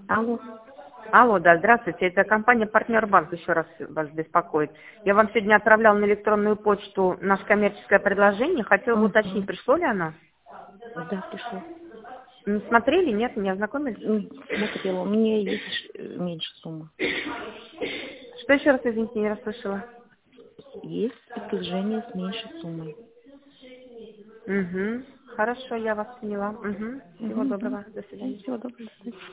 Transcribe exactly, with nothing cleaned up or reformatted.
Алло. Алло, да, здравствуйте. Это компания «Партнер Банк» еще раз вас беспокоит. Я вам сегодня отправлял на электронную почту наше коммерческое предложение. Хотела бы уточнить, Угу. пришло ли оно? Да, пришло. Не смотрели, нет, не ознакомились? М, Смотрела. У меня есть э, меньше суммы. Что еще раз, извините, не расслышала? Есть предложение с меньшей суммой. Угу. Хорошо, я вас поняла. Угу. Всего Угу, угу. доброго. До свидания. Всего доброго. До свидания.